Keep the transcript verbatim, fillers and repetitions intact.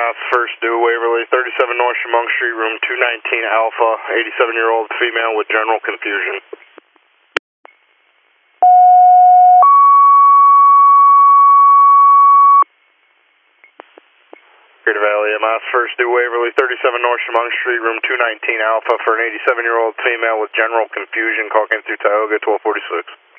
Mass first due Waverly, thirty-seven North Chemung Street, room two nineteen Alpha, eighty-seven-year-old female with general confusion. Greater Valley, Mass first due Waverly, thirty-seven North Chemung Street, room two nineteen Alpha for an eighty-seven-year-old female with general confusion. Call came through Tioga, twelve forty-six.